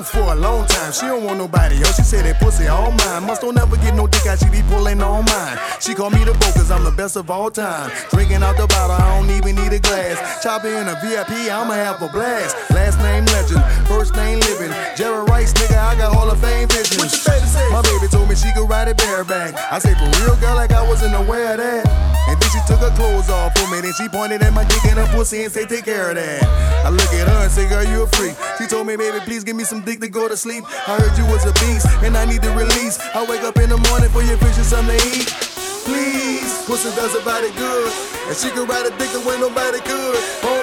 this for a long time. She don't want nobody else. She said that pussy all mine. Must don't ever get no dick out. She be pulling on mine. She call me the Bo, cause I'm the best of all time. Drinking out the bottle, I don't even need a glass. Chopping in a VIP, I'ma have a blast. Last name legend, first name living. Jerry Rice, nigga, I got Hall of Fame visions. What your baby say? My baby told me she could ride it bareback. I say, for real, girl, like I wasn't aware of that. And then she took her clothes off for me. Then she pointed at my dick and her pussy and say, take care of that. I look at her and say, girl, you a freak. She told me, baby, please give me some dick to go to sleep. I heard you was a beast and I need to release. I wake up in the morning for your fish and something to eat. Please, pussy does a body good, and she can ride a dick the way nobody could.